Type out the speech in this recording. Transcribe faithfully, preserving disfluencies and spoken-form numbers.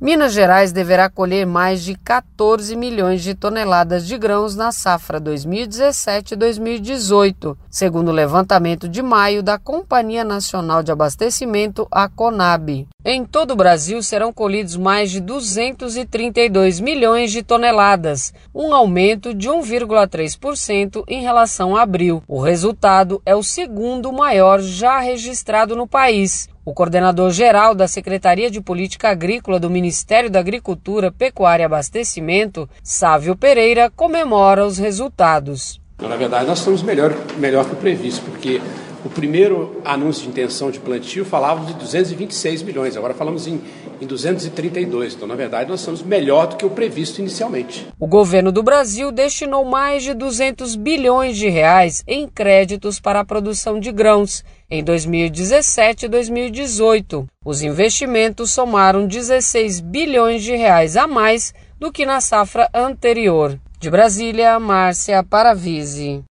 Minas Gerais deverá colher mais de quatorze milhões de toneladas de grãos na safra dois mil e dezessete dois mil e dezoito, segundo o levantamento de maio da Companhia Nacional de Abastecimento, a Conab. Em todo o Brasil serão colhidos mais de duzentos e trinta e dois milhões de toneladas, um aumento de um vírgula três por cento em relação a abril. O resultado é o segundo maior já registrado no país. O coordenador-geral da Secretaria de Política Agrícola do Ministério da Agricultura, Pecuária e Abastecimento, Sávio Pereira, comemora os resultados. Na verdade, nós estamos melhor, melhor que o previsto, porque o primeiro anúncio de intenção de plantio falava de duzentos e vinte e seis milhões, agora falamos em, em duzentos e trinta e dois. Então, na verdade, nós estamos melhor do que o previsto inicialmente. O governo do Brasil destinou mais de duzentos bilhões de reais em créditos para a produção de grãos em dois mil e dezessete e dois mil e dezoito. Os investimentos somaram dezesseis bilhões de reais a mais do que na safra anterior. De Brasília, Márcia Paravise.